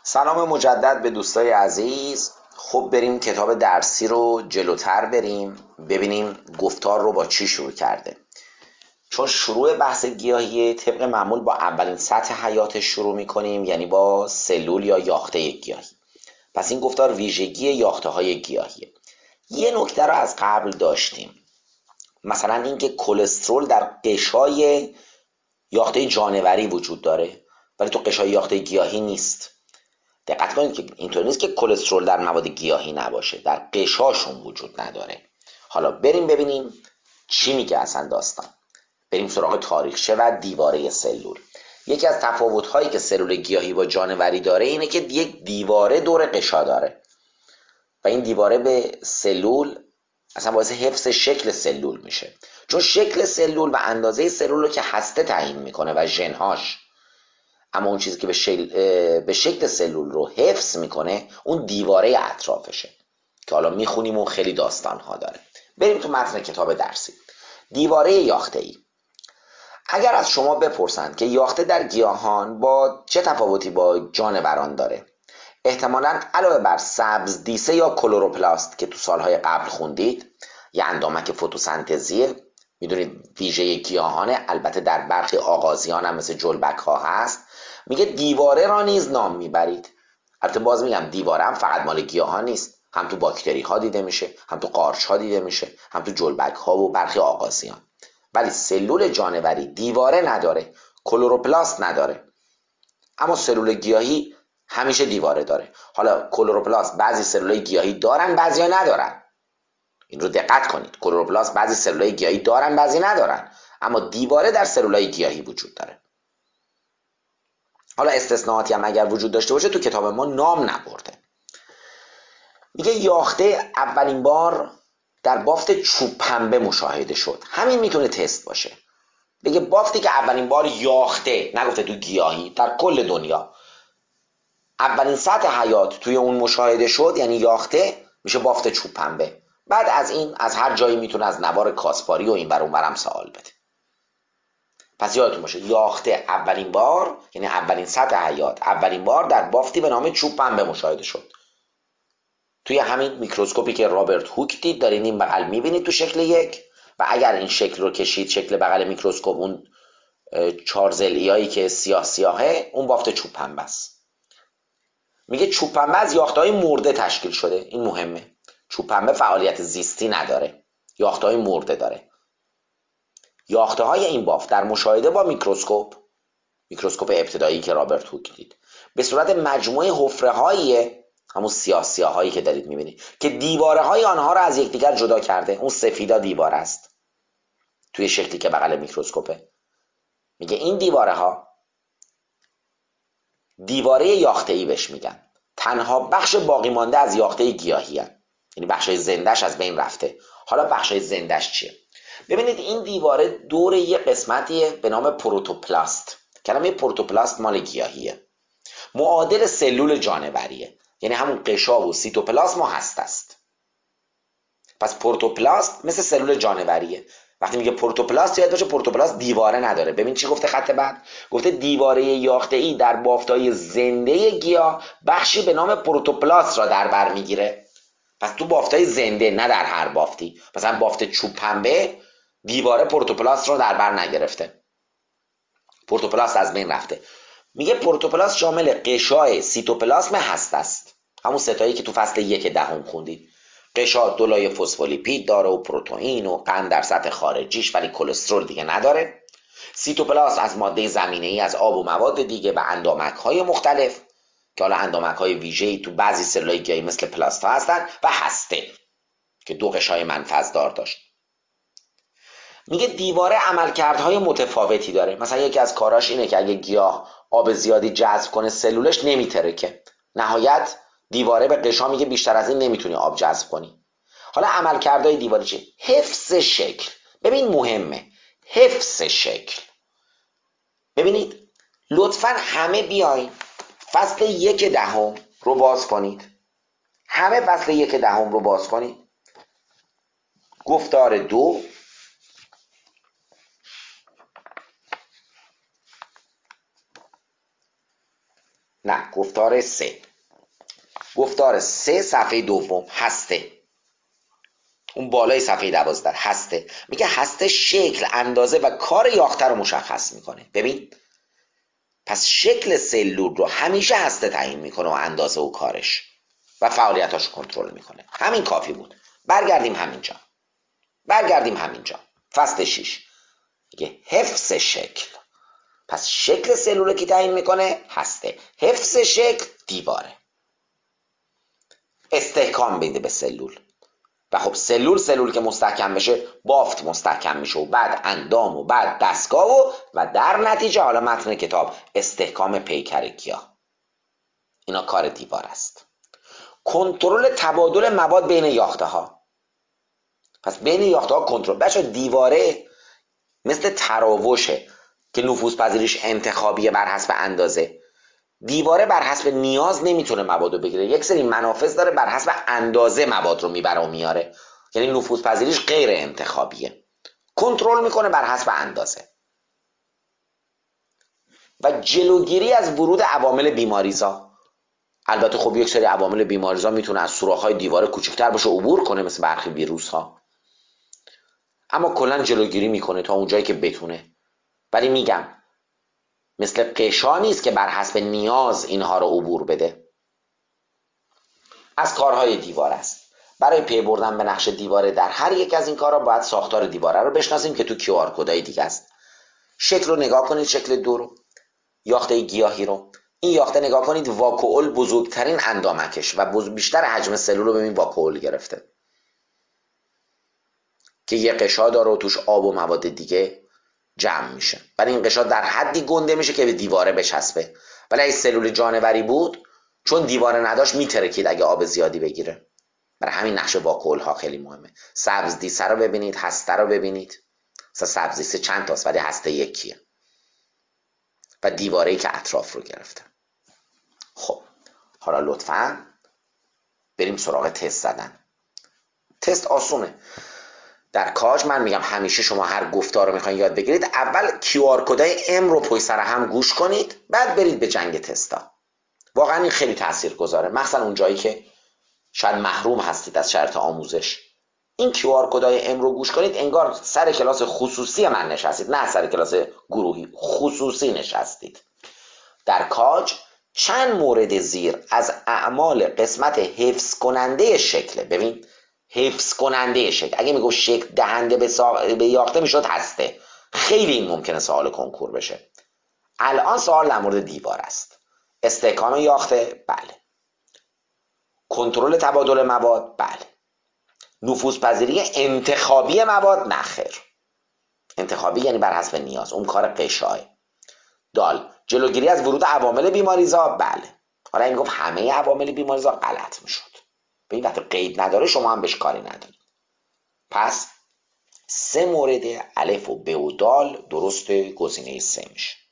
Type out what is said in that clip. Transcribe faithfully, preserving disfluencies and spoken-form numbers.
سلام مجدد به دوستای عزیز. خب بریم کتاب درسی رو جلوتر بریم ببینیم گفتار رو با چی شروع کرده. چون شروع بحث گیاهی طبق معمول با اولین سطح حیاتش شروع میکنیم، یعنی با سلول یا یاخته گیاهی. پس این گفتار ویژگی یاخته های گیاهیه. یه نکته رو از قبل داشتیم، مثلا اینکه کلسترول در قشای یاخته جانوری وجود داره ولی تو قشای یاخته گیاهی نیست. دقت کنید که اینطور نیست که کلسترول در مواد گیاهی نباشه، در قشاشون وجود نداره. حالا بریم ببینیم چی میگه اصلا داستان. بریم سراغ تاریخچه و دیواره سلول. یکی از تفاوت‌هایی که سلول گیاهی با جانوری داره اینه که یک دیواره دور قشا داره و این دیواره به سلول اصلا باعث حفظ شکل سلول میشه، چون شکل سلول و اندازه سلول رو که هسته تعیین میکنه و ژن‌هاش، اما اون چیزی که به شکل, به شکل سلول رو حفظ میکنه اون دیواره اطرافشه که حالا میخونیم و خیلی داستان ها داره. بریم تو متن کتاب درسی. دیواره یاخته ای. اگر از شما بپرسند که یاخته در گیاهان با چه تفاوتی با جانوران داره، احتمالاً علاوه بر سبز دیسه یا کلروپلاست که تو سالهای قبل خوندید، یه اندامک فتوسنتزیه، میدونید ویژه گیاهانه، البته در برخی آغازیان هم مثل جلبک ها هست، میگه دیواره را نیز نام میبرید. البته باز میگم دیواره هم فقط مال گیاهان نیست، هم تو باکتری ها دیده میشه، هم تو قارچ ها دیده میشه، هم تو جلبک ها و برخی آغازیان. ولی سلول جانوری دیواره نداره، کلروپلاست نداره، اما سلول گیاهی همیشه دیواره داره. حالا کلروپلاست بعضی سلولای گیاهی دارن بعضیا ندارن، این رو دقت کنید. کلروپلاست بعضی سلولای گیاهی دارن بعضی ندارن، اما دیواره در سلولای گیاهی وجود داره. حالا استثناءاتی هم اگر وجود داشته باشه تو کتاب ما نام نبرده. میگه یاخته اولین بار در بافت چوب پنبه مشاهده شد. همین میتونه تست باشه. بگه بافتی که اولین بار یاخته، نگفته تو گیاهی، در کل دنیا اولین سطح حیات توی اون مشاهده شد، یعنی یاخته، میشه بافت چوب پنبه. بعد از این از هر جایی میتونه از نوار کاسپاری و این بر اون برم سوال بده. پس یادتون باشه یاخته اولین بار، یعنی اولین سطح حیات، اولین بار در بافتی به نام چوب پنبه مشاهده شد. توی همین میکروسکوپی که رابرت هوک دید دارین این بغل میبینید تو شکل یک، و اگر این شکل رو کشید، شکل بغل میکروسکوپ، اون چهار ضلعیایی که سیاه سیاهه، اون بافت چوب پنبه است. میگه چوب پنبه از یاخته‌های مرده تشکیل شده. این مهمه. چوب پنبه فعالیت زیستی نداره، یاخته‌های مرده داره. یاخته‌های این بافت در مشاهده با میکروسکوپ، میکروسکوپ ابتدایی که رابرت هوک دید، به صورت مجموعه حفره‌هایی، همون سیاه سیاهایی که دارید میبینید، که دیواره‌های آنها را از یکدیگر جدا کرده. اون سفیدا دیواره است توی شکلی که بغل میکروسکوپه. میگه این دیواره‌ها دیواره یاخته‌ای بهش میگن. تنها بخش باقی مانده از یاخته گیاهی هست، یعنی بخشای زندهش از بین رفته. حالا بخشای زندهش چیه؟ ببینید این دیواره دور یه قسمتیه به نام پروتوپلاست. کلمه پروتوپلاست مال گیاهیه، معادل سلول جانوریه، یعنی همون قشا و سیتوپلاسم و هست است. پس پروتوپلاست مثل سلول جانوریه. وقتی میگه پروتوپلاست یاد باشه پروتوپلاست دیواره نداره. ببین چی گفته خط بعد؟ گفته دیواره یاخته‌ای در بافت‌های زنده گیاه بخشی به نام پروتوپلاست را در بر میگیره. پس تو بافت‌های زنده، نه در هر بافتی. مثلا بافت چوب پنبه دیواره پروتوپلاست را در بر نگرفته، پروتوپلاست از بین رفته. میگه پروتوپلاست شامل قشای سیتوپلاسم هسته است، همون ستایی که تو فصل یک دهم خوندید. قشا دو لایه فسفولیپید داره و پروتئین و قند در سطح خارجیش، ولی کلسترول دیگه نداره. سیتوپلاسم از ماده زمینه‌ای، از آب و مواد دیگه و اندامک‌های مختلف که حالا اندامک‌های ویژه‌ای تو بعضی سلولای گیاهی مثل پلاستا هستن، و هسته که دو قشای منفذدار داشت. میگه دیواره عملکردهای متفاوتی داره. مثلا یکی از کاراش اینه که اگه گیاه آب زیادی جذب کنه سلولش نمیترکه، نهایت دیواره به قشا میگه بیشتر از این نمیتونی آب جذب کنی. حالا عملکردهای دیواره چیه؟ حفظ شکل. ببین مهمه، حفظ شکل. ببینید لطفا همه بیاین فصل یک دهم رو باز کنید، همه فصل یک دهم رو باز کنید. گفتار دو، نه، گفتار سه. گفتار سه صفحه دوم هسته، اون بالای صفحه دوازده هسته. میگه هسته شکل، اندازه و کار یاخته رو مشخص میکنه. ببین، پس شکل سلول رو همیشه هسته تعیین میکنه و اندازه و کارش و فعالیتاش کنترل میکنه. همین کافی بود. برگردیم همینجا. برگردیم همینجا. فصل شش میگه حفظ شکل. پس شکل سلول که تعیین میکنه هسته، حفظ شکل دیواره. استحکام بده به سلول، و خب سلول سلول که مستحکم بشه بافت مستحکم میشه و بعد اندام و بعد دستگاه و و در نتیجه حالا متن کتاب استحکام پیکر گیاه. اینا کار دیوار است. کنترل تبادل مواد بین یاخته ها. پس بین یاخته ها کنترل. بچه دیواره مثل تراوشه که نفوذ پذیریش انتخابیه بر حسب اندازه. دیواره بر حسب نیاز نمیتونه مواد رو بگیره. یک سری منافذ داره بر حسب اندازه مواد رو میبره و میاره. یعنی نفوذ پذیریش غیر انتخابیه، کنترل میکنه بر حسب اندازه. و جلوگیری از ورود عوامل بیماریزا. البته خب یک سری عوامل بیماریزا میتونه از سوراخ‌های دیواره کوچکتر باشه عبور کنه، مثل برخی ویروس ها، اما کلا جلوگیری میکنه تا اونجایی که بتونه. ولی میگم مثل قشا نیست که بر حسب نیاز اینها رو عبور بده. از کارهای دیوار است. برای پی بردن به نقش دیواره در هر یک از این کارها باید ساختار دیواره رو بشناسیم که تو کیو آر کدای دیگه است. شکل رو نگاه کنید، شکل دو رو، یاخته گیاهی رو. این یاخته نگاه کنید، واکوئول بزرگترین اندامکش و بیشتر حجم سلول رو ببین واکوئول گرفته که یه قشا داره و توش آب و مواد دیگه جمع میشه. ولی این قشا در حدی گنده میشه که به دیواره بچسبه. ولی اگه سلول جانوری بود، چون دیواره نداشت میترکید اگه آب زیادی بگیره. برای همین نقش واکوئول ها خیلی مهمه. سبز دیسه رو ببینید، هسته رو ببینید. مثلا سبز دیسه چند تاست ولی هسته یکیه و دیواره‌ای که اطراف رو گرفته. خب حالا لطفاً بریم سراغ تست زدن. تست آسونه. در کاج من میگم همیشه شما هر گفتار رو میخواین یاد بگیرید، اول کیو آر کدای ام رو پشت سر هم گوش کنید، بعد برید به جنگ تستا. واقعا این خیلی تاثیرگذاره، مخصوصا اون جایی که شاید محروم هستید از شرط آموزش. این کیو آر کدای ام رو گوش کنید، انگار سر کلاس خصوصی من نشستید، نه سر کلاس گروهی، خصوصی نشستید. در کاج چند مورد زیر از اعمال قسمت حفظ کننده شکله. ببین، حفظ کننده شکل. اگه میگم شکل دهنده به, سا... به یاخته میشد هسته. خیلی این ممکنه سوال کنکور بشه. الان سوال در مورد دیوار است. استحکام یاخته، بله. کنترل تبادل مواد، بله. نفوذ پذیری انتخابی مواد، نه خیر. انتخابی یعنی بر حسب نیاز، اون کار قشاه. دال، جلوگیری از ورود عوامل بیماریزا، بله. حالا این گفت همه عوامل بیماریزا، غلط میشد. به این وقت قید نداره شما هم بهش کاری ندارید. پس سه مورد الف و ب و دال درست گزینه سه میشه.